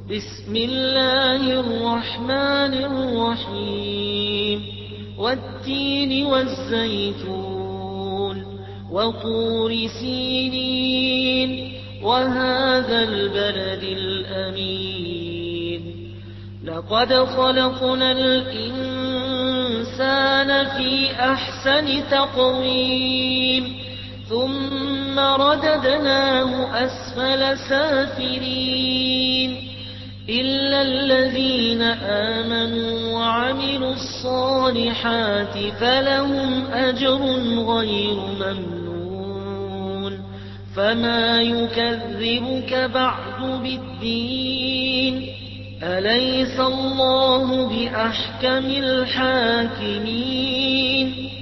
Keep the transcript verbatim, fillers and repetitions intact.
بسم الله الرحمن الرحيم والتين والزيتون وطور سينين وهذا البلد الأمين لقد خلقنا الإنسان في أحسن تقويم ثم رددناه أسفل سافلين إلا الذين آمنوا وعملوا الصالحات فلهم أجر غير ممنون فما يكذبك بعد بالدين أليس الله بأحكم الحاكمين